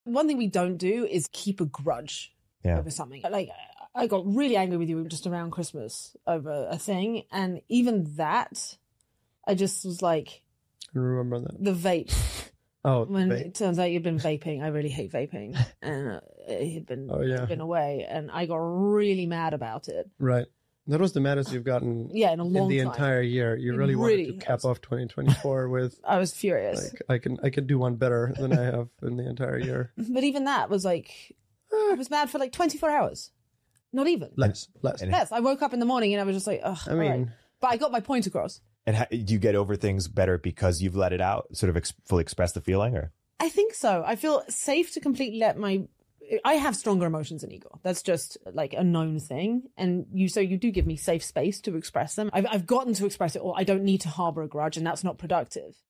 One thing we don't do is keep a grudge over something. Like, I got really angry with you just around Christmas over a thing. And even that, I just was like, I remember that. The vape. Oh, when vape. It turns out you'd been vaping. I really hate vaping. And it had been away. And I got really mad about it. Right. That was the maddest you've gotten in a long the time. Entire year. You really wanted to cap off 2024 with... I was furious. Like, I could do one better than I have in the entire year. But even that was like... I was mad for like 24 hours. Not even. Less. I woke up in the morning and I was just like, ugh. I mean... Right. But I got my point across. And do you get over things better because you've let it out, sort of fully express the feeling, or? I think so. I feel safe to completely let I have stronger emotions than Igor. That's just like a known thing. And you do give me safe space to express them. I've gotten to express it all. I don't need to harbor a grudge, and that's not productive.